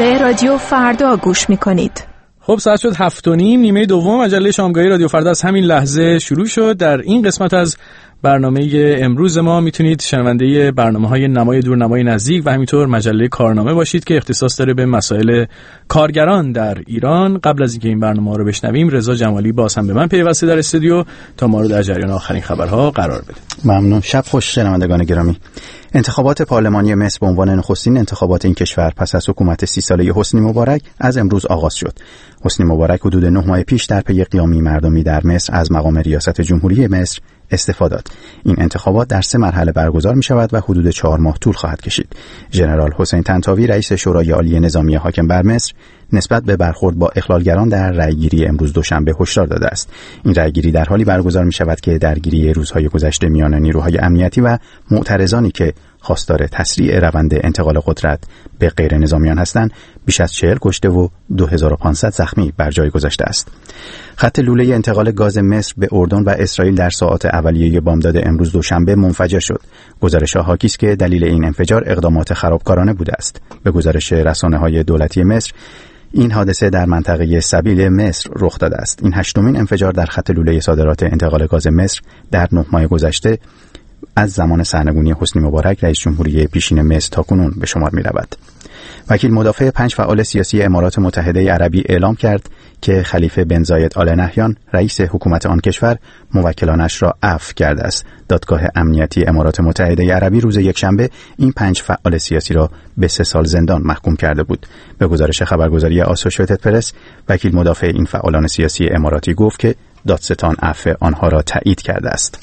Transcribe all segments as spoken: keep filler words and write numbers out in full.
به رادیو فردا گوش میکنید. خب ساعت شد هفت و نیم، نیمه دوم مجله شامگاهی رادیو فردا از همین لحظه شروع شد. در این قسمت از برنامه امروز ما میتونید شنونده برنامه‌های نمای دور نمای نزدیک و همینطور مجله کارنامه باشید که اختصاص داره به مسائل کارگران در ایران. قبل از اینکه این برنامه رو بشنویم، رضا جمالی باز هم به من پیوسته در استودیو تا ما رو در جریان آخرین خبرها قرار بده. ممنون. شب خوش شنوندگان گرامی. انتخابات پارلمانی مصر به عنوان نخستین انتخابات این کشور پس از حکومت سی ساله حسنی مبارک از امروز آغاز شد. حسنی مبارک حدود نه ماه پیش در پی قیامی مردمی در مصر از مقام ریاست جمهوری مصر استعفا داد. این انتخابات در سه مرحله برگزار می شود و حدود چهار ماه طول خواهد کشید. ژنرال حسین طنطاوی رئیس شورای عالی نظامی حاکم بر مصر نسبت به برخورد با اخلالگران در رأیگیری امروز دوشنبه هشدار داده است. این رأیگیری در حالی برگزار می شود که درگیری روزهای گذشته میان نیروهای امنیتی و معترضانی که خواستار تسریع روند انتقال قدرت به غیر نظامیان هستند بیش از چهل کشته و دو هزار و پانصد زخمی بر جای گذاشته است. خط لوله انتقال گاز مصر به اردن و اسرائیل در ساعات اولیه بامداد امروز دوشنبه منفجر شد. گزارش‌ها حاکی است که دلیل این انفجار اقدامات خرابکارانه بوده است. به گزارش رسانه‌های دولتی مصر، این حادثه در منطقه سبیل مصر رخ داده است. این هشتمین انفجار در خط لوله صادرات انتقال گاز مصر در نه ماه گذشته از زمان سرنگونی حسنی مبارک رئیس جمهوری پیشین مصر تاکنون به شمار می رود. وکیل مدافع پنج فعال سیاسی امارات متحده عربی اعلام کرد که خلیفه بن زاید آل نهیان رئیس حکومت آن کشور موکلانش را عفو کرده است. دادگاه امنیتی امارات متحده عربی روز یکشنبه این پنج فعال سیاسی را به سه سال زندان محکوم کرده بود. به گزارش خبرگزاری آسوشییتد پرس، وکیل مدافع این فعالان سیاسی اماراتی گفت که دادستان عفو آنها را تایید کرده است.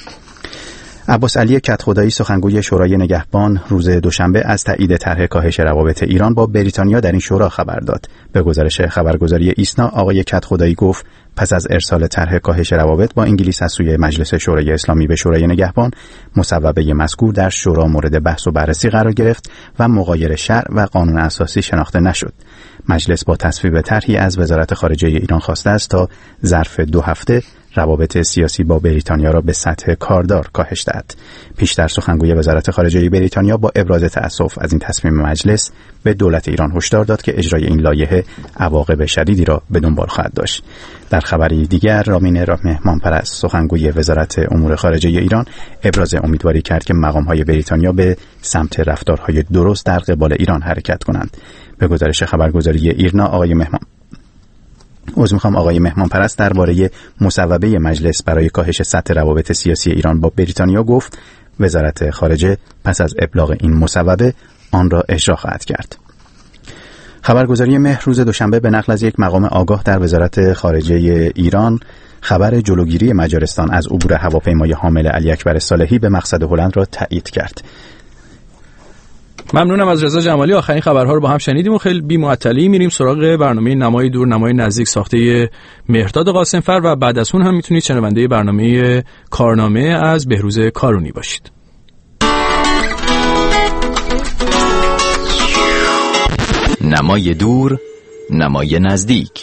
عباس علی کدخدایی سخنگوی شورای نگهبان روز دوشنبه از تایید طرح کاهش روابط ایران با بریتانیا در این شورا خبر داد. به گزارش خبرگزاری ایسنا، آقای کدخدایی گفت پس از ارسال طرح کاهش روابط با انگلیس از سوی مجلس شورای اسلامی به شورای نگهبان، مصوبه مذکور در شورا مورد بحث و بررسی قرار گرفت و مغایر شرع و قانون اساسی شناخته نشد. مجلس با تصویب طرحی از وزارت خارجه ایران خواسته است تا ظرف دو هفته روابط سیاسی با بریتانیا را به سطح کاردار کاهش دهد. پیشتر سخنگوی وزارت خارجه بریتانیا با ابراز تأسف از این تصمیم مجلس به دولت ایران هشدار داد که اجرای این لایحه عواقب شدیدی را به دنبال خواهد داشت. در خبری دیگر، رامین مهمانپرست سخنگوی وزارت امور خارجه ایران ابراز امیدواری کرد که مقام‌های بریتانیا به سمت رفتارهای درست در قبال ایران حرکت کنند. به گزارش خبرگزاری ایرنا، آقای مهمان عذر میخوام آقای مهمان پرست درباره مصوبه مجلس برای کاهش سطح روابط سیاسی ایران با بریتانیا گفت وزارت خارجه پس از ابلاغ این مصوبه آن را اجرا خواهد کرد. خبرگزاری مهر روز دوشنبه به نقل از یک مقام آگاه در وزارت خارجه ایران خبر جلوگیری مجارستان از عبور هواپیمای حامل علی اکبر صالحی به مقصد هلند را تایید کرد. ممنونم از رضا جمالی. آخرین خبرها رو با هم شنیدیم و خیلی بی معطلی میریم سراغ برنامه نمای دور نمای نزدیک ساخته مهرداد قاسمفر و بعد از اون هم میتونید شنونده برنامه کارنامه از بهروز کارونی باشید. نمای دور نمای نزدیک.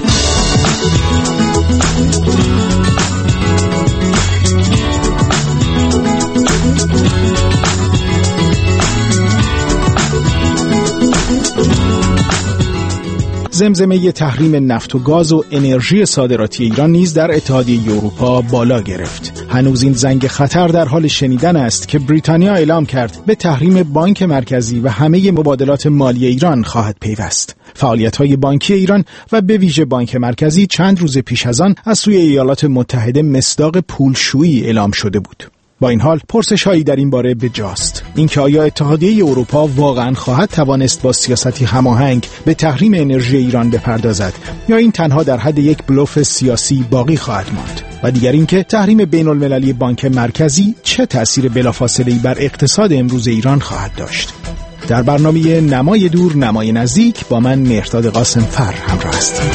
زمزمه تحریم نفت و گاز و انرژی صادراتی ایران نیز در اتحادیه اروپا بالا گرفت. هنوز این زنگ خطر در حال شنیدن است که بریتانیا اعلام کرد به تحریم بانک مرکزی و همه مبادلات مالی ایران خواهد پیوست. فعالیت‌های بانکی ایران و به ویژه بانک مرکزی چند روز پیش از آن از سوی ایالات متحده مصداق پولشویی اعلام شده بود. با این حال پرسش‌هایی در این باره به جاست. اینکه آیا اتحادیه اروپا واقعاً خواهد توانست با سیاستی هماهنگ به تحریم انرژی ایران بپردازد یا این تنها در حد یک بلوف سیاسی باقی خواهد ماند؟ و دیگر اینکه تحریم بین‌المللی بانک مرکزی چه تأثیر بلافاصله‌ای بر اقتصاد امروز ایران خواهد داشت؟ در برنامه نمای دور نمای نزدیک با من مهرداد قاسمفر همراه هستید.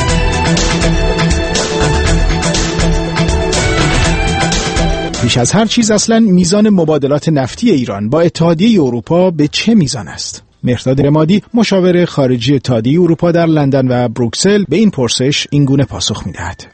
بیش از هر چیز اصلا میزان مبادلات نفتی ایران با اتحادیه اروپا به چه میزان است؟ مهرداد رمادی مشاور خارجی اتحادیه اروپا در لندن و بروکسل به این پرسش اینگونه پاسخ میدهد.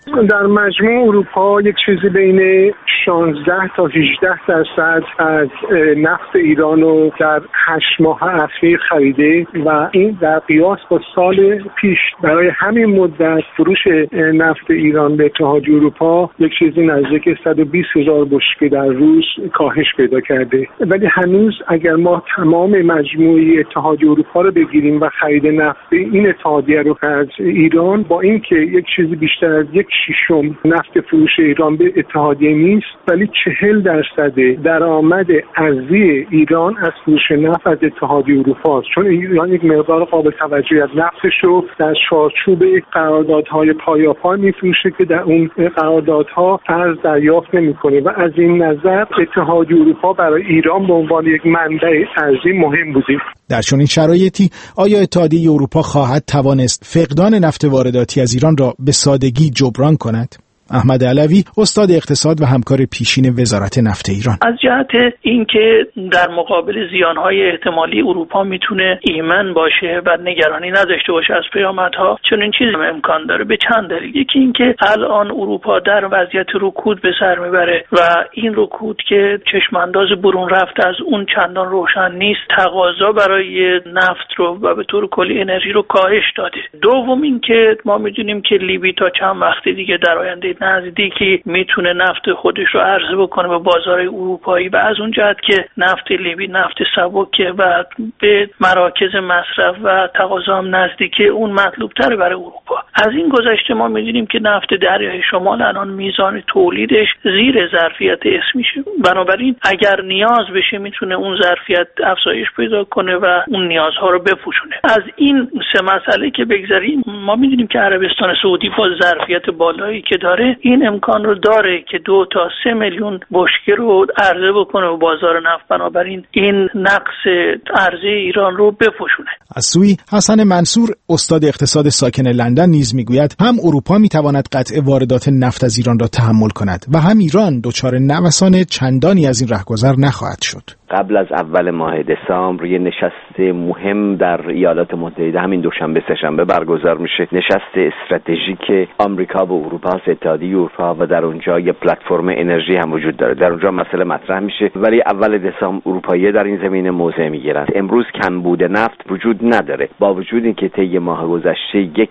در مجموع اروپا یک چیزی بین شانزده تا هجده درصد از نفت ایران رو در هشت ماه اخیر خریده و این در قیاس با سال پیش برای همین مدت فروش نفت ایران به اتحادیه اروپا یک چیزی نزدیک صد و بیست هزار بشکه در روز کاهش پیدا کرده. ولی هنوز اگر ما تمام مجموعه اتحادیه اروپا رو بگیریم و خرید نفت این اتحادیه رو از ایران، با اینکه یک چیزی بیشتر از یک ششم نفت فروش ایران به اتحادیه نیست، ولی چهل درصد درآمد ارزی ایران از فروش نفت از اتحادیه اروپا است، چون ایران یک مقدار قابل توجهی از نفتش رو در چارچوب قراردادهای پایاپای میفروشه که در اون قراردادها ارز دریافت نمیکنه و از این نظر اتحادیه اروپا برای ایران به عنوان یک منبع ارزی مهم بوده. در چنین شرایطی آیا اتحادیه اروپا خواهد توانست فقدان نفت وارداتی از ایران را به سادگی جبران کند؟ احمد علوی، استاد اقتصاد و همکار پیشین وزارت نفت ایران: از جهت اینکه در مقابل زیانهای احتمالی اروپا میتونه ایمن باشه و نگرانی نداشته باشه از پیامدها، چون این چیزی امکان داره به چند دلیل. یکی اینکه الان اروپا در وضعیت رکود به سر میبره و این رکود که چشمانداز برون رفته از اون چندان روشن نیست، تقاضا برای نفت رو و به طور کلی انرژی رو کاهش داده. دوم اینکه ما میدونیم که لیبی تا چند وقت دیگه در آینده نزدیکی میتونه نفت خودش رو عرضه بکنه به بازار اروپایی و از اون جهت که نفت لیبی نفت سبکه و به مراکز مصرف و تقاضا هم نزدیکه، اون مطلوب تره برای اروپا. از این گذشته ما میدونیم که نفت دریای شمال الان میزان تولیدش زیر ظرفیت اسمیشه، بنابراین اگر نیاز بشه میتونه اون ظرفیت افزایش پیدا کنه و اون نیازها رو بپوشونه. از این سه مسئله که بگذریم، ما میدونیم که عربستان سعودی با ظرفیت بالایی که داره این امکان رو داره که دو تا سه میلیون بشکه رو عرضه بکنه به بازار نفت، بنابراین این نقص عرضه ایران رو بپوشونه. از سوی حسن منصور، استاد اقتصاد ساکن لندن، نیز میگوید هم اروپا میتواند قطع واردات نفت از ایران را تحمل کند و هم ایران دچار نوسان چندانی از این رهگذر نخواهد شد. قبل از اول ماه دسامبر یه نشست مهم در ایالات متحده همین دوشنبه سه‌شنبه برگزار میشه، نشست استراتژیک آمریکا با اروپا، اتحادیه اروپا، و در اونجا یه پلتفرم انرژی هم وجود داره. در اونجا مسئله مطرح میشه، ولی اول دسامبر اروپایی‌ها در این زمینه موضع میگیرن. امروز کمبود نفت وجود نداره، با وجود اینکه طی ماه گذشته یک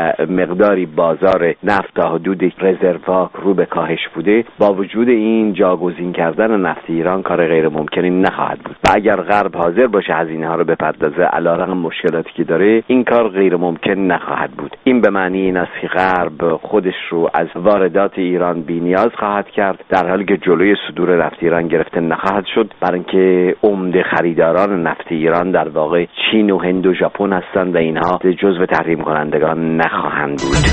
مقداری بازار نفت تا حدود رزروا رو به کاهش بوده، با وجود این جاگزین کردن نفت ایران کار غیر ممکنی نخواهد بود و اگر غرب حاضر باشه هزینه ها رو بپردازه علیرغم مشکلاتی که داره، این کار غیر ممکن نخواهد بود. این به معنی این است که غرب خودش رو از واردات ایران بی‌نیاز خواهد کرد، در حالی که جلوی صدور نفت ایران گرفته نخواهد شد، برای اینکه عمده خریداران نفت ایران در واقع چین و هند و ژاپن هستند و اینها جزو تحریم کنندگان نخواهند بود.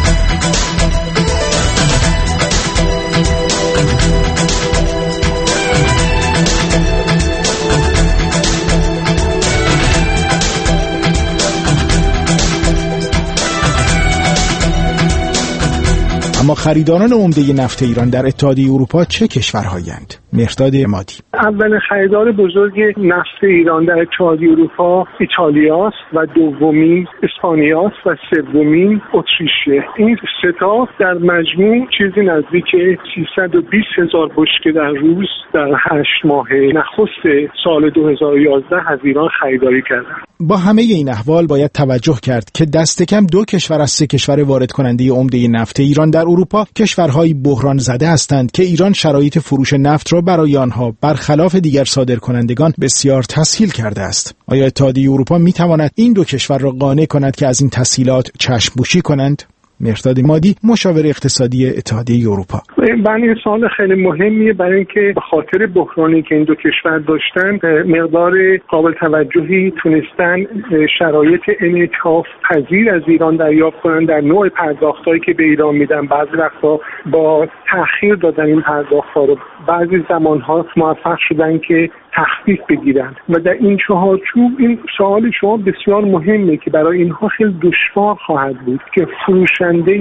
اما خریداران عمده نفت ایران در اتحادیه اروپا چه کشورهایند؟ مهرداد عمادی: اولین خریدار بزرگ نفت ایران در اتحادیه اروپا ایتالیاست و دومین اسپانیاست و سومین اتریشه. این سه تا در مجموع چیزی نزدیک سیصد و بیست هزار بشکه در روز در هشت ماه نخست سال دو هزار و یازده از ایران خریداری کردند. با همه این احوال باید توجه کرد که دست کم دو کشور از سه کشور وارد کننده عمده نفت ایران در اروپا کشورهای بحران زده هستند که ایران شرایط فروش نفت را برای آنها برخلاف دیگر صادرکنندگان بسیار تسهیل کرده است. آیا اتحادیه اروپا می تواند این دو کشور را قانع کند که از این تسهیلات چشم‌پوشی کنند؟ مهرداد عمادی، مشاور اقتصادی اتحادیه اروپا: بله، این سوال خیلی مهمیه، برای اینکه به خاطر بحرانی که این دو کشور داشتن مقدار قابل توجهی تونستن شرایط انعطاف پذیر از ایران دریافت کنن در نوع پرداختایی که به ایران میدن. بعضی وقتا با تأخیر دادن این پرداخت‌ها رو، بعضی زمانها موفق شدن که تخفیف بگیرند. و در این چهارچوب این سوال شما بسیار مهمه که برای اینها خیلی دشوار خواهد بود که فروشنده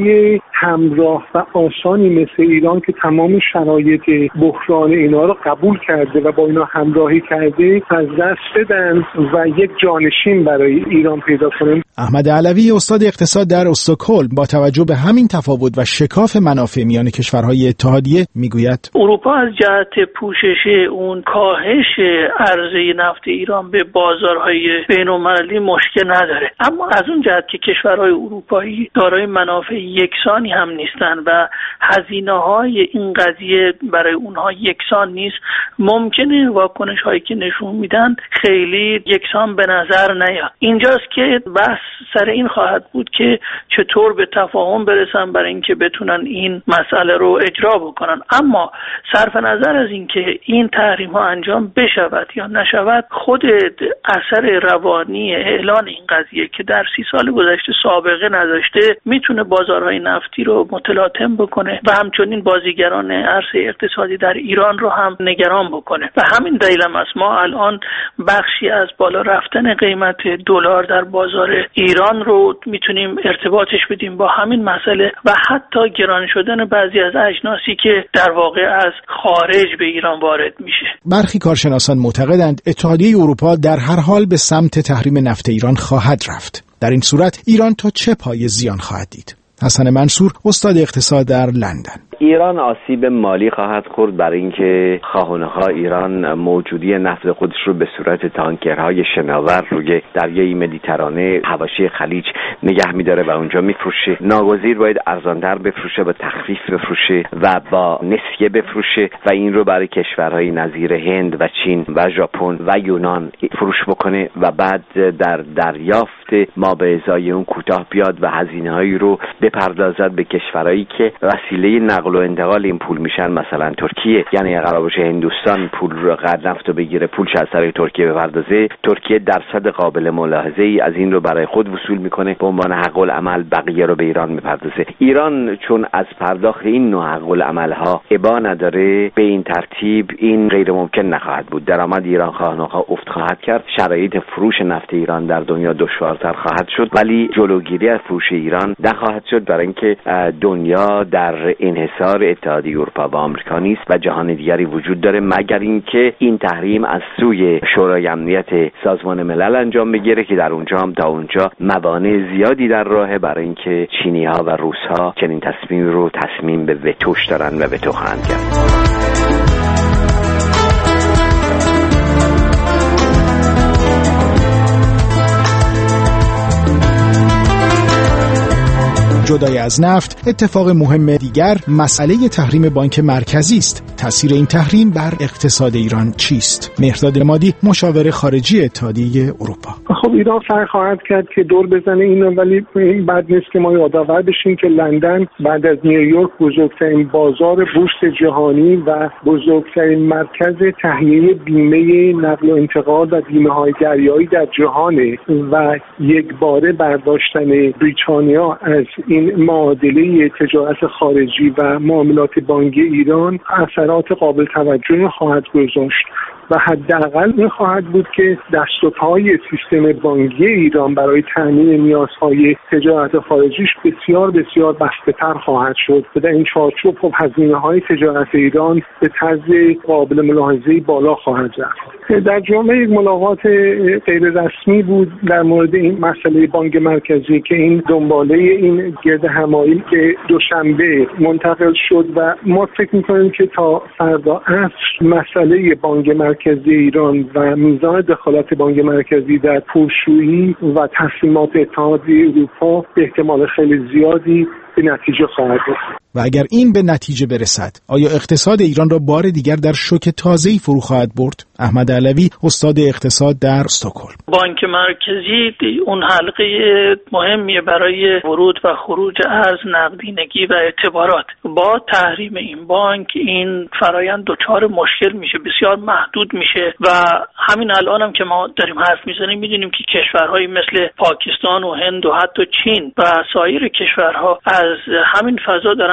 همراه و آسانی مثل ایران که تمام شرایط بحران اینا رو قبول کرده و با اینا همراهی کرده از دست بدن و یک جانشین برای ایران پیدا کنن. احمد علوی استاد اقتصاد در استکهلم با توجه به همین تفاوت و شکاف منافع میان کشورهای اتحادیه میگوید اروپا از جهت پوشش اون کاهش عرضه نفت ایران به بازارهای بین‌المللی مشکل نداره، اما از اون جهت که کشورهای اروپایی دارای منافع یکسانی هم نیستن و هزینه‌های این قضیه برای اونها یکسان نیست، ممکنه واکنش‌هایی که نشون میدن خیلی یکسان به نظر نیاد. اینجاست که بحث سر این خواهد بود که چطور به تفاهم برسن برای اینکه بتونن این مسئله رو اجرا بکنن. اما صرف نظر از اینکه این تحریم ها انجام بشود یا نشود، خود اثر روانی اعلان این قضیه که در سی سال گذشته سابقه نداشته میتونه بازارهای نفتی رو متلاطم بکنه و همچنین بازیگران عرصه اقتصادی در ایران رو هم نگران بکنه. و همین دلیل هم است ما الان بخشی از بالا رفتن قیمت دلار در بازار ایران رو میتونیم ارتباطش بدیم با همین مسئله و حتی گران شدن بعضی از اجناسی که در واقع از خارج به ایران وارد میشه. برخی کارشناسان معتقدند اتحادیه اروپا در هر حال به سمت تحریم نفت ایران خواهد رفت. در این صورت ایران تا چه پایه زیان خواهد دید؟ حسن منصور استاد اقتصاد در لندن: ایران آسیب مالی خواهد خورد برای اینکه خواه و نخواه ایران موجودی نفت خودش رو به صورت تانکرهای شناور روی دریای مدیترانه حواشی خلیج نگه می‌داره و اونجا میفروشه. ناگزیر باید ارزان‌تر بفروشه، با تخفیف بفروشه و با نسیه بفروشه و این رو برای کشورهای نظیر هند و چین و ژاپن و یونان فروش بکنه و بعد در دریافت ما به ازای اون کوتاه بیاد و هزینه‌هایی رو بپردازد به کشورهایی که وسیله نقل و انتقال این پول میشن، مثلا ترکیه. یعنی قرار باشه هندوستان پول رو قرض نفت رو بگیره، پولش از طریق ترکیه بپردازه، ترکیه درصد قابل ملاحظه ای از این رو برای خود وصول میکنه به عنوان حق العمل، بقیه رو به ایران میپردازه. ایران چون از پرداخت این نوع حق العمل ها ابا نداره، به این ترتیب این غیر ممکن نخواهد بود. درآمد ایران خواه نخواه افت خواهد کرد، شرایط فروش نفت ایران در دنیا دشوارتر خواهد شد، ولی جلوگیری از فروش ایران نخواهد شد برای اینکه دنیا در انحصار اتحادیه اروپا و آمریکا نیست و جهان دیگری وجود داره، مگر اینکه این تحریم از سوی شورای امنیت سازمان ملل انجام بگیره که در اونجا هم تا اونجا موانع زیادی در راهه برای اینکه چینی‌ها و روس‌ها چنین تصمیم رو تصمیم به وتوش دارن و وتو خواهند کرد. جدای از نفت، اتفاق مهم دیگر مسئله تحریم بانک مرکزی است. تأثیر این تحریم بر اقتصاد ایران چیست؟ مهرداد مادی، مشاور خارجی اتحادیه اروپا: خب ایران سعی خواهد کرد که دور بزنه اینو، ولی این بد نیست که ما یادآور بشیم که لندن بعد از نیویورک بزرگترین بازار بورس جهانی و بزرگترین مرکز تهیه بیمه نقل و انتقال و بیمه‌های دریایی در جهانه و یک باره برداشتن بریتانیا از این معادله تجارت خارجی و معاملات بانکی ایران اثرات قابل توجهی خواهد گذاشت و حداقل این خواهد بود که دست و پای سیستم بانکی ایران برای تامین نیازهای تجارت خارجیش بسیار بسیار بسته‌تر خواهد شد و در این چارچوب خب هزینه‌های تجارت ایران به طرز قابل ملاحظه‌ای بالا خواهد رفت. در جامعه یک ملاقات غیر رسمی بود در مورد این مسئله بانک مرکزی که این دنباله این گرد همایی به دوشنبه منتقل شد و ما فکر می‌کنیم که تا فردا عصر مسئله بانک مرکزی ایران و میزان دخالت بانک مرکزی در پولشویی و تصمیمات اتحادیه اروپا به احتمال خیلی زیادی به نتیجه خواهد رسید. و اگر این به نتیجه برسد، آیا اقتصاد ایران را بار دیگر در شوک تازه‌ای فرو خواهد برد؟ احمد علوی، استاد اقتصاد در استکهلم: بانک مرکزی اون حلقه مهمیه برای ورود و خروج ارز، نقدینگی و اعتبارات. با تحریم این بانک این فرایند دچار مشکل میشه، بسیار محدود میشه و همین الان هم که ما داریم حرف میزنیم میدونیم که کشورهایی مثل پاکستان و هند و حتی چین و سایر کشورها از همین فضا دارن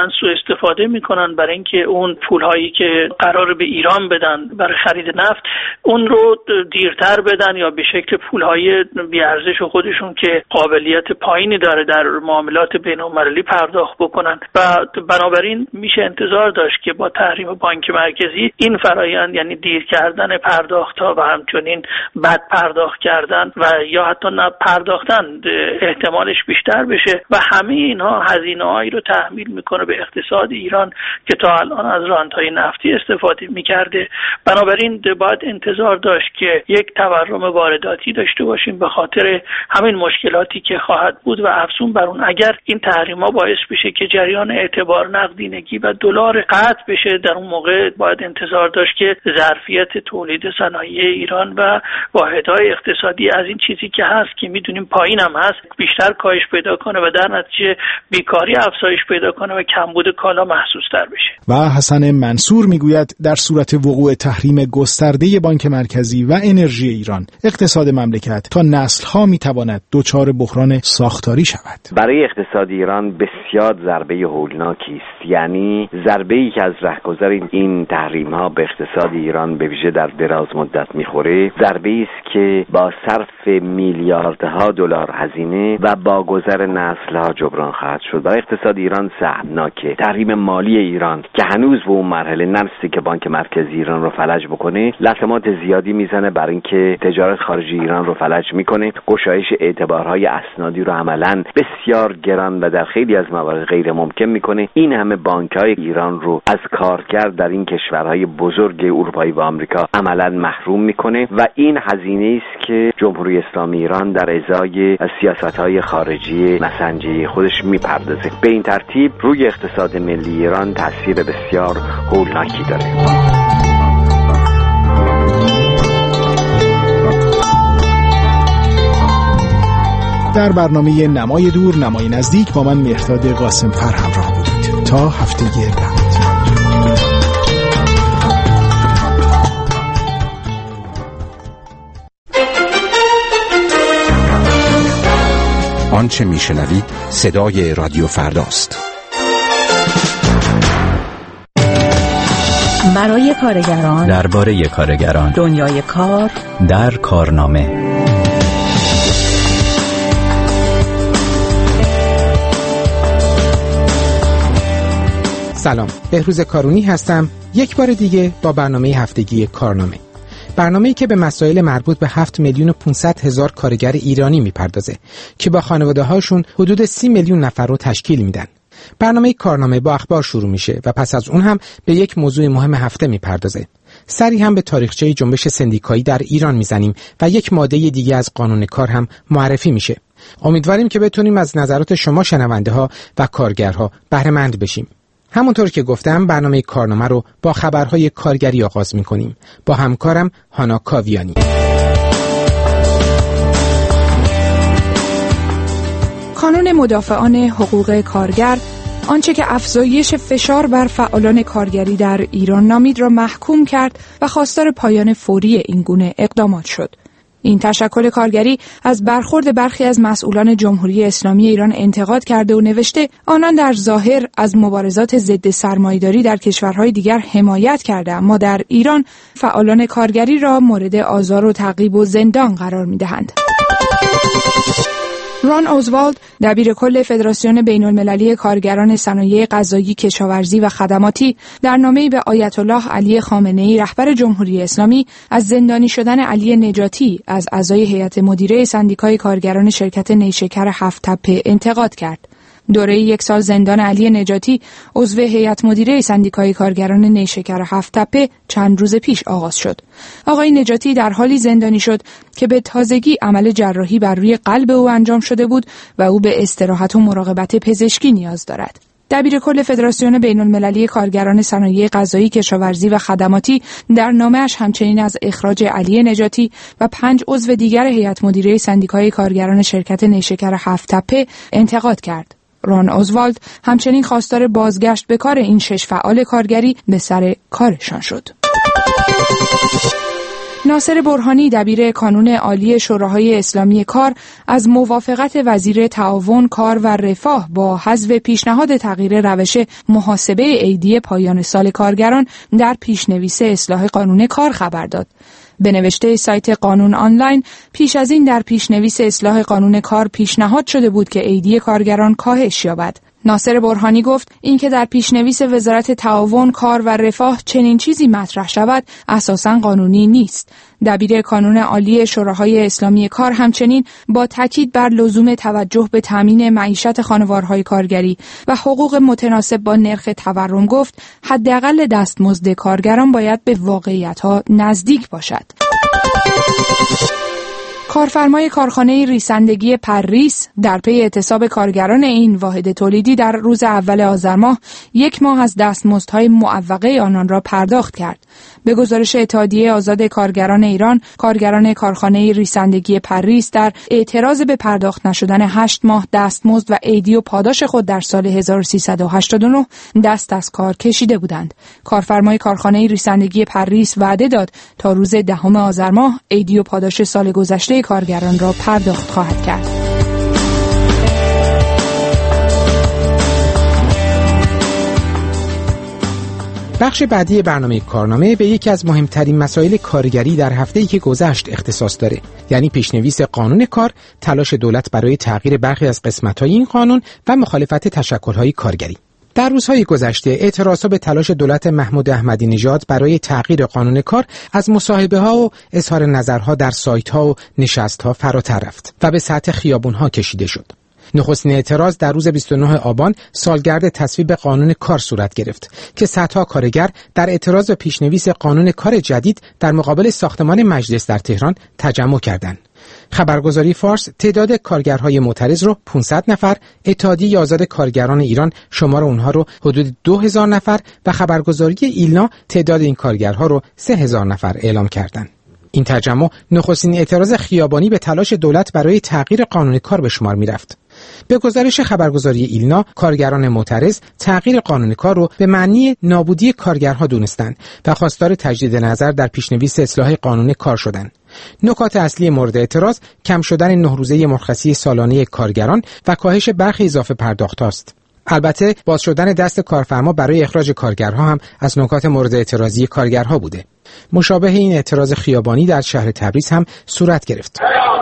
سوء استفاده میکنن برای اینکه اون پولهایی که قرار به ایران بدن برای خرید نفت اون رو دیرتر بدن یا به شکل پولهای بی ارزش خودشون که قابلیت پایینی داره در معاملات بین‌المللی پرداخت بکنن و بنابراین میشه انتظار داشت که با تحریم بانک مرکزی این فرایند، یعنی دیر کردن پرداخت‌ها و همچنین بد پرداخت کردن و یا حتی نه پرداختن احتمالش بیشتر بشه و همه اینها هزینه‌هایی رو تحمیل میکنه به اقتصاد ایران که تا الان از رانت‌های نفتی استفاده میکرده. بنابراین باید انتظار داشت که یک تورم وارداتی داشته باشیم به خاطر همین مشکلاتی که خواهد بود و افزون بر اون اگر این تحریم‌ها باعث بشه که جریان اعتبار نقدینگی و دلار قطع بشه، در اون موقع باید انتظار داشت که ظرفیت تولید صنایع ایران و واحدهای اقتصادی از این چیزی که هست که میدونیم پایین هم هست بیشتر کاهش پیدا کنه و در نتیجه بیکاری افزایش پیدا کنه و کمبود کالا محسوس‌تر بشه. و حسن منصور میگوید در صورت وقوع تحریم گسترده بانک مرکزی و انرژی ایران اقتصاد مملکت تا نسل‌ها میتواند دچار بحران ساختاری شود. برای اقتصاد ایران بسیار ضربه هولناکی است، یعنی ضربه‌ای که از رهگذر این تحریم‌ها به اقتصاد ایران به ویژه در دراز مدت می‌خوره، ضربه‌ای است که با صرف میلیاردها دلار هزینه و با گذر نسل‌ها جبران خواهد شد. برای اقتصاد ایران سهمناکه. تحریم مالی ایران که هنوز به اون مرحله نرسیده که بانک مرکزی ایران رو فلج بکنه، لطمات زیادی میزنه برای اینکه تجارت خارجی ایران رو فلج میکنه، گشایش اعتبارهای اسنادی رو عملاً بسیار گران و در خیلی از موارد غیر ممکن میکنه. این همه بانک‌های ایران رو از کارگر در این کشورهای بزرگ اروپایی و آمریکا عملاً محروم میکنه و این هزینه است که جمهوری اسلامی ایران در ازای سیاست‌های خارجی مسنجی خودش میپردازه. به این ترتیب روی اقتصاد ملی ایران تاثیر بسیار هولناکی داره. در برنامه نمای دور نمای نزدیک با من مهرداد قاسم فر همراه بودید. تا هفته بعد. آنچه میشنوید صدای رادیو فرداست. برای کارگران، درباره کارگران، دنیای کار، در کارنامه. سلام، بهروز کارونی هستم. یک بار دیگه با برنامه هفتگی کارنامه. برنامه‌ای که به مسائل مربوط به هفت میلیون و پانصد هزار کارگر ایرانی میپردازه که با خانواده‌هاشون حدود سی میلیون نفر رو تشکیل میدن. برنامه کارنامه با اخبار شروع میشه و پس از اون هم به یک موضوع مهم هفته میپردازه. سری هم به تاریخچه جنبش سندیکایی در ایران میزنیم و یک ماده دیگه از قانون کار هم معرفی میشه. امیدواریم که بتونیم از نظرات شما شنونده ها و کارگرها بهره مند بشیم. همونطور که گفتم برنامه کارنامه رو با خبرهای کارگری آغاز میکنیم با همکارم هانا کاویانی. کانون مدافعان حقوق کارگر آنچه که افزایش فشار بر فعالان کارگری در ایران نامید را محکوم کرد و خواستار پایان فوری این گونه اقدامات شد. این تشکل کارگری از برخورد برخی از مسئولان جمهوری اسلامی ایران انتقاد کرده و نوشته آنان در ظاهر از مبارزات ضد سرمایه‌داری در کشورهای دیگر حمایت کرده، اما در ایران فعالان کارگری را مورد آزار و تعقیب و زندان قرار می‌دهند. ران اوزوالد، دبیر کل فدراسیون بین‌المللی کارگران صنایع غذایی، کشاورزی و خدماتی، در نامه‌ای به آیت الله علی خامنه‌ای رهبر جمهوری اسلامی از زندانی شدن علی نجاتی از اعضای هیئت مدیره سندیکای کارگران شرکت نیشکر هفت تپه انتقاد کرد. دوره یک سال زندان علی نجاتی، عضو هیئت مدیره سندیکای کارگران نیشکر هفت تپه، چند روز پیش آغاز شد. آقای نجاتی در حالی زندانی شد که به تازگی عمل جراحی بر روی قلب او انجام شده بود و او به استراحت و مراقبت پزشکی نیاز دارد. دبیر کل فدراسیون بین‌المللی کارگران صنایع غذایی، کشاورزی و خدماتی در نامه‌اش همچنین از اخراج علی نجاتی و پنج عضو دیگر هیئت مدیره سندیکای کارگران شرکت نیشکر هفت تپه انتقاد کرد. ران اوزوالد همچنین خواستار بازگشت به کار این شش فعال کارگری به سر کارشان شد. ناصر برهانی دبیر کانون عالی شوراهای اسلامی کار از موافقت وزیر تعاون کار و رفاه با حذف پیشنهاد تغییر روش محاسبه عیدی پایان سال کارگران در پیشنویس اصلاح قانون کار خبر داد. به نوشته سایت قانون آنلاین، پیش از این در پیشنویس اصلاح قانون کار پیشنهاد شده بود که عیدی کارگران کاهش یابد. ناصر برهانی گفت اینکه در پیشنویس وزارت تعاون کار و رفاه چنین چیزی مطرح شود اساساً قانونی نیست. دبیر کانون عالی شوراهای اسلامی کار همچنین با تاکید بر لزوم توجه به تامین معیشت خانوارهای کارگری و حقوق متناسب با نرخ تورم گفت حداقل دستمزد کارگران باید به واقعیت‌ها نزدیک باشد. کارفرمای کارخانه ریسندگی پرریس در پی اعتصاب کارگران این واحد تولیدی در روز اول آذر ماه یک ماه از دستمزدهای معوقه آنان را پرداخت کرد. به گزارش اتحادیه آزاد کارگران ایران، کارگران کارخانه ریسندگی پرریس در اعتراض به پرداخت نشدن هشت ماه دستمزد و عیدی و پاداش خود در سال هزار و سیصد و هشتاد و نه دست از کار کشیده بودند. کارفرمای کارخانه ریسندگی پرریس وعده داد تا روز دهم آذر ماه عیدی و پاداش سال گذشته کارگران را پرداخت خواهد کرد. بخش بعدی برنامه کارنامه به یکی از مهمترین مسائل کارگری در هفته‌ای که گذشت اختصاص داره، یعنی پیشنویس قانون کار، تلاش دولت برای تغییر برخی از قسمت‌های این قانون و مخالفت تشکل‌های کارگری. در روزهای گذشته اعتراضها به تلاش دولت محمود احمدی نژاد برای تغییر قانون کار از مصاحبه‌ها و اظهار نظرها در سایت‌ها و نشست‌ها فراتر رفت و به سطح خیابون‌ها کشیده شد. نخستین اعتراض در روز بیست و نه آبان سالگرد تصویب قانون کار صورت گرفت که صدها کارگر در اعتراض به پیشنویس قانون کار جدید در مقابل ساختمان مجلس در تهران تجمع کردند. خبرگزاری فارس تعداد کارگرهای معترض رو پانصد نفر، اتحادیه آزاد کارگران ایران شمار اونها رو حدود دو هزار نفر و خبرگزاری ایلنا تعداد این کارگرها رو سه هزار نفر اعلام کردند. این تجمع نخستین اعتراض خیابانی به تلاش دولت برای تغییر قانون کار به شمار می‌رفت. به گزارش خبرگزاری ایلنا، کارگران معترض تغییر قانون کار رو به معنی نابودی کارگرها دونستند و خواستار تجدید نظر در پیشنویس اصلاح قانون کار شدند. نکات اصلی مورد اعتراض کم شدن نه روزه مرخصی سالانه کارگران و کاهش برخی اضافه پرداخت است. البته باز شدن دست کارفرما برای اخراج کارگرها هم از نکات مورد اعتراضی کارگرها بوده. مشابه این اعتراض خیابانی در شهر تبریز هم صورت گرفت.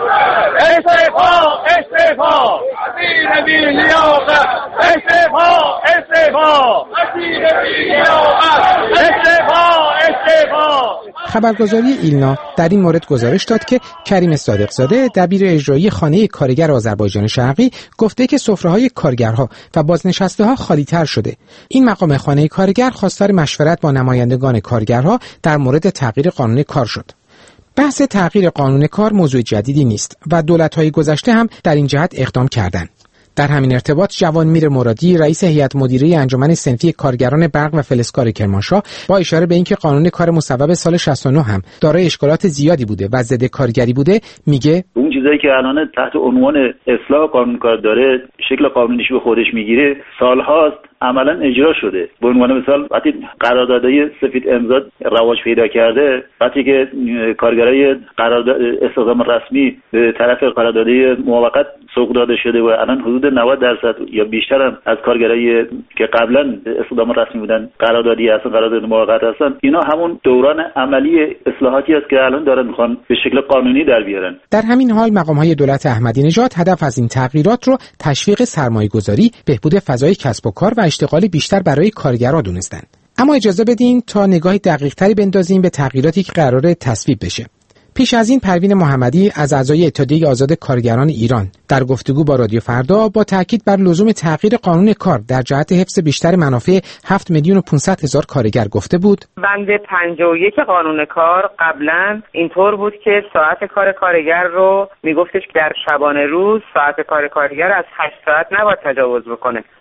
استعفا استعفا وزیر بی لیاقت استعفا استعفا وزیر بی لیاقت استعفا استعفا. خبرگزاری ایلنا در این مورد گزارش داد که کریم صادقزاده دبیر اجرایی خانه کارگر آذربایجان شرقی گفته که سفره‌های کارگرها و بازنشسته‌ها خالی‌تر شده. این مقام خانه کارگر خواستار مشورت با نمایندگان کارگرها در مورد تغییر قانون کار شد. بحث تغییر قانون کار موضوع جدیدی نیست و دولت‌های گذشته هم در این جهت اقدام کردند. در همین ارتباط جوانمیر مرادی رئیس هیئت مدیره انجمن صنفی کارگران برق و فلزکار کرمانشاه با اشاره به اینکه قانون کار مصوب سال شصت و نه هم دارای اشکالات زیادی بوده و ضد کارگری بوده میگه اون چیزایی که الان تحت عنوان اصلاح قانون کار داره شکل قانونیش به خودش میگیره سالهاست عملا اجرا شده. به عنوان مثال وقتی قراردادهای سفید امضا رواج پیدا کرده، وقتی که کارگرای قرارداد استخدام رسمی به طرف قراردادهای موقت سوق داده شده و الان حدود نود درصد یا بیشتر هم از کارگرایی که قبلا استخدام رسمی بودن قراردادی هستن، قرارداد موقت هستن، اینا همون دوران عملی اصلاحاتی است که الان دارن میخوان به شکل قانونی در بیارن. در همین حال مقام‌های دولت احمدی نژاد هدف از این تغییرات رو تشویق سرمایه‌گذاری، بهبود فضای کسب و کار و اشتغال بیشتر برای کارگران دونستند. اما اجازه بدین تا نگاهی دقیق‌تری بندازیم به تغییراتی که قراره تصویب بشه. پیش از این پروین محمدی از اعضای اتحادیه آزاد کارگران ایران در گفتگو با رادیو فردا با تاکید بر لزوم تغییر قانون کار در جهت حفظ بیشتر منافع هفت میلیون و پانصد هزار کارگر گفته بود. بند پنجاه و یک قانون کار قبلا اینطور بود که ساعت کار کارگر رو میگفتش که در شبانه روز ساعت کار کارگر از هشت ساعت نباید تجاوز بکنه.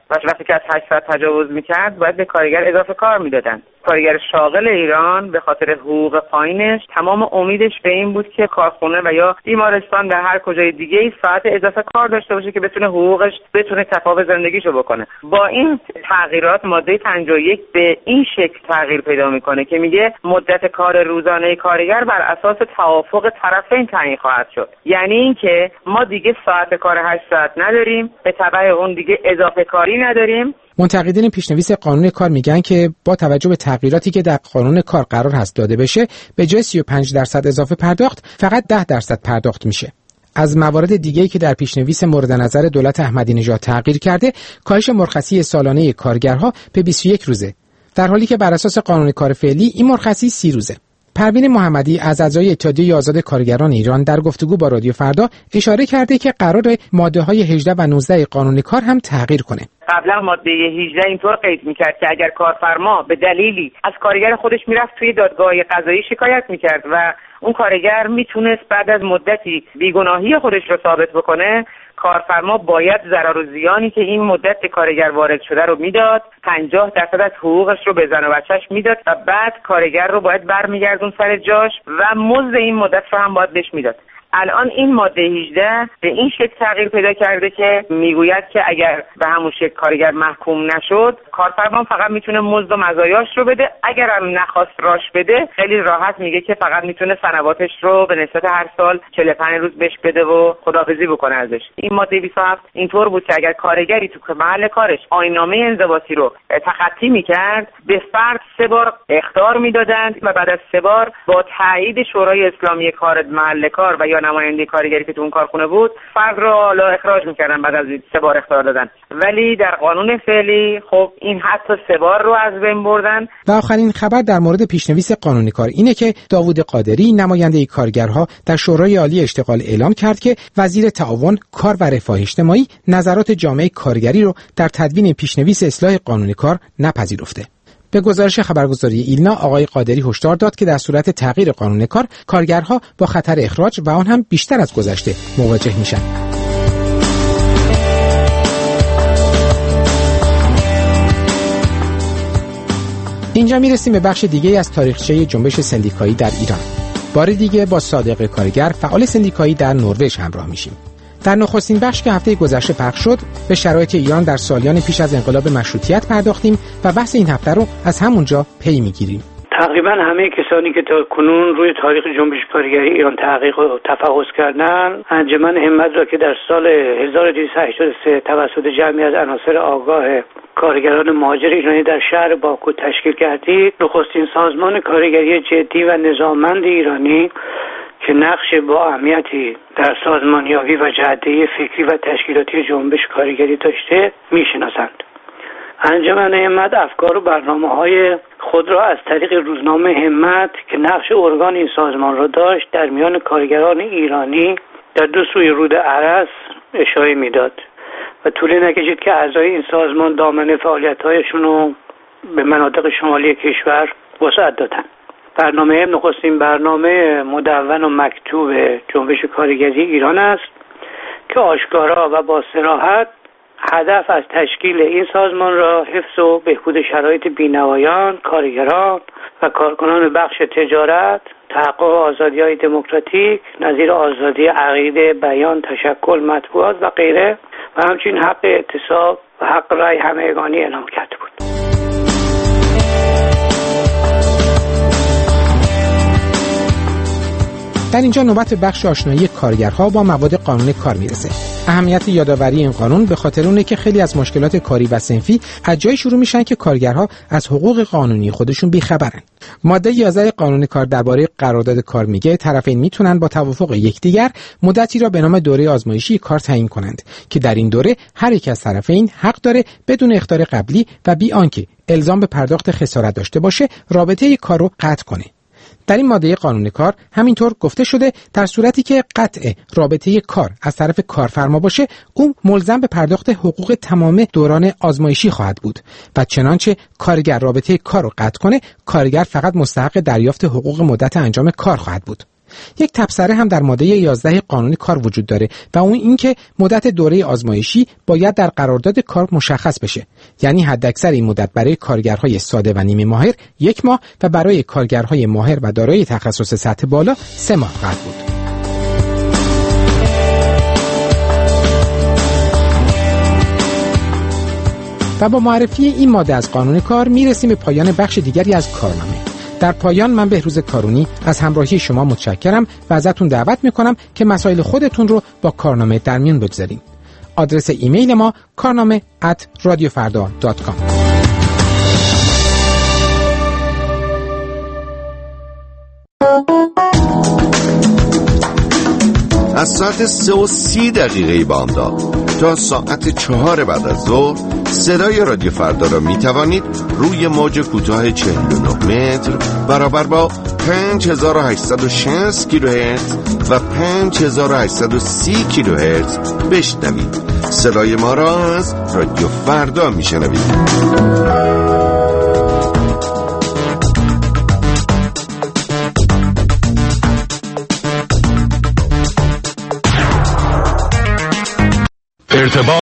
و وقتی که از هشت ساعت تجاوز میکرد باید به کارگر اضافه کار میدادن. کارگر شاغل ایران به خاطر حقوق پایینش تمام امیدش به این بود که کارخونه و یا بیمارستان و هر کجای دیگه ای ساعت اضافه کار داشته باشه که بتونه حقوقش بتونه کفاف زندگیشو بکنه. با این تغییرات ماده پنجاه و یک به این شکل تغییر پیدا میکنه که میگه مدت کار روزانه کارگر بر اساس توافق طرفین تعیین خواهد شد. یعنی اینکه ما دیگه ساعت کار هشت ساعت نداریم، به تبع اون دیگه اضافه کاری نداریم. منتقدین پیشنویس قانون کار میگن که با توجه به تغییراتی که در قانون کار قرار هست داده بشه، به جای سی و پنج درصد اضافه پرداخت فقط ده درصد پرداخت میشه. از موارد دیگه‌ای که در پیشنویس مورد نظر دولت احمدی نژاد تغییر کرده، کاهش مرخصی سالانه کارگرها به بیست و یک روزه، در حالی که بر اساس قانون کار فعلی این مرخصی سی روزه. پروین محمدی از اعضای اتحادیه آزاد کارگران ایران در گفتگو با رادیو فردا اشاره کرده که قراره ماده‌های هجده و نوزده قانون کار هم تغییر کنه. قبلا ماده هجده اینطور قید میکرد که اگر کارفرما به دلیلی از کارگر خودش میرفت توی دادگاه قضایی شکایت میکرد و اون کارگر میتونست بعد از مدتی بیگناهی خودش رو ثابت بکنه، کارفرما باید ضرر و زیانی که این مدت به کارگر وارد شده رو میداد، پنجاه درصد از حقوقش رو به زن و بچهش میداد و بعد کارگر رو باید برمیگردون سر جاش و مزد این مدت رو هم باید بهش میداد. الان این ماده هجده به این شکل تغییر پیدا کرده که میگوید که اگر به همون شکل کارگر محکوم نشد، کارفرما فقط میتونه مزد و مزایاش رو بده. اگر هم نخواست راش بده، خیلی راحت میگه که فقط میتونه سنواتش رو به نسبت هر سال چهل و پنج روز بهش بده و خداحافظی بکنه ازش. این ماده بیست و هفت اینطور بود که اگر کارگری تو محل کارش آیین‌نامه انضباطی رو تخطی میکرد، به فرد سه بار اخطار میدادند و بعد از سه بار با تایید شورای اسلامی کار محل کار و یا نماینده کارگری که تو اون کارخونه بود، فرد رو حالا اخراج میکردن بعد از سه بار اخطار دادن. ولی در قانون فعلی خب این حتی سه بار رو از بین بردن. و آخرین خبر در مورد پیشنویس قانون کار اینه که داوود قادری نماینده کارگرها در شورای عالی اشتغال اعلام کرد که وزیر تعاون، کار و رفاه اجتماعی نظرات جامعه کارگری رو در تدوین پیشنویس اصلاح قانون کار نپذیرفته. به گزارش خبرگزاری ایلنا، آقای قادری هشدار داد که در صورت تغییر قانون کار، کارگرها با خطر اخراج و آن هم بیشتر از گذشته مواجه میشن. اینجا میرسیم به بخش دیگه از تاریخچه جنبش سندیکایی در ایران. بار دیگه با صادق کارگر، فعال سندیکایی در نروژ همراه میشیم. در نخستین بخش که هفته گذشته پخش شد، به شرایط ایران در سالیان پیش از انقلاب مشروطیت پرداختیم و بحث این هفته رو از همونجا پی میگیریم. تقریبا همه کسانی که تا کنون روی تاریخ جنبش کارگری ایران تحقیق و تفحص کردند، انجمن همت را که در سال هزار و دویست و هشتاد و سه توسط جمعی از عناصر آگاه کارگران مهاجر ایرانی در شهر باکو تشکیل کردید، نخستین سازمان کارگری جدی و نظاممند ایرانی که نقش با اهمیتی در سازمانیابی و جهده فکری و تشکیلاتی جنبش کارگری داشته میشناسند. انجمن همت افکار و برنامه‌های خود را از طریق روزنامه همت که نقش ارگان این سازمان را داشت در میان کارگران ایرانی در دو سوی رود ارس اشاعه میداد و طولی نکشید که اعضای این سازمان دامنه فعالیت‌هایشون رو به مناطق شمالی کشور وسعت دادند. برنامه نخستین برنامه مدون و مکتوب جنبش کارگری ایران است که آشکارا و با صراحت هدف از تشکیل این سازمان را حفظ و بهبود شرایط بینوایان، کارگران و کارکنان بخش تجارت، تحقق آزادی‌های دموکراتیک نظیر آزادی عقیده، بیان، تشکل، مطبوعات و غیره و همچنین حق اعتصاب و حق رأی همگانی اعلام کرده بود. در اینجا نوبت بخش آشنایی کارگرها با مواد قانون کار میرسه. اهمیت یادآوری این قانون به خاطر اونه که خیلی از مشکلات کاری و صنفی از جایی شروع میشن که کارگرها از حقوق قانونی خودشون بیخبرن. ماده یازده قانون کار درباره قرارداد کار میگه طرفین میتونن با توافق یکدیگر مدتی را به نام دوره آزمایشی کار تعیین کنند که در این دوره هر یک از طرفین حق داره بدون اخطار قبلی و بی آنکه الزام به پرداخت خسارت داشته باشه رابطه کار رو قطع کنه. در این ماده قانون کار همینطور گفته شده در صورتی که قطع رابطه کار از طرف کارفرما باشه، او ملزم به پرداخت حقوق تمام دوران آزمایشی خواهد بود و چنانچه کارگر رابطه کار رو قطع کنه، کارگر فقط مستحق دریافت حقوق مدت انجام کار خواهد بود. یک تبصره هم در ماده یازده قانون کار وجود داره و اون این که مدت دوره آزمایشی باید در قرارداد کار مشخص بشه. یعنی حداکثر این مدت برای کارگرهای ساده و نیمه ماهر یک ماه و برای کارگرهای ماهر و دارای تخصص سطح بالا سه ماه قرار بود. و با معرفی این ماده از قانون کار میرسیم به پایان بخش دیگری از کارنامه. در پایان من بهروز کارونی از همراهی شما متشکرم و ازتون دعوت میکنم که مسائل خودتون رو با کارنامه در میون بگذارین. آدرس ایمیل ما کارنامه ات رادیو فردا دات کام. از ساعت سه و سی دقیقه بامداد تا ساعت چهار بعد از ظهر صدای رادیو فردا را می توانید روی موج کوتاه چهل و نه متر برابر با پنج هزار و هشتصد و شصت کیلوهرتز و پنج هزار و هشتصد و سی کیلوهرتز بشنوید. صدای ما را از رادیو فردا می شنوید. ارتباط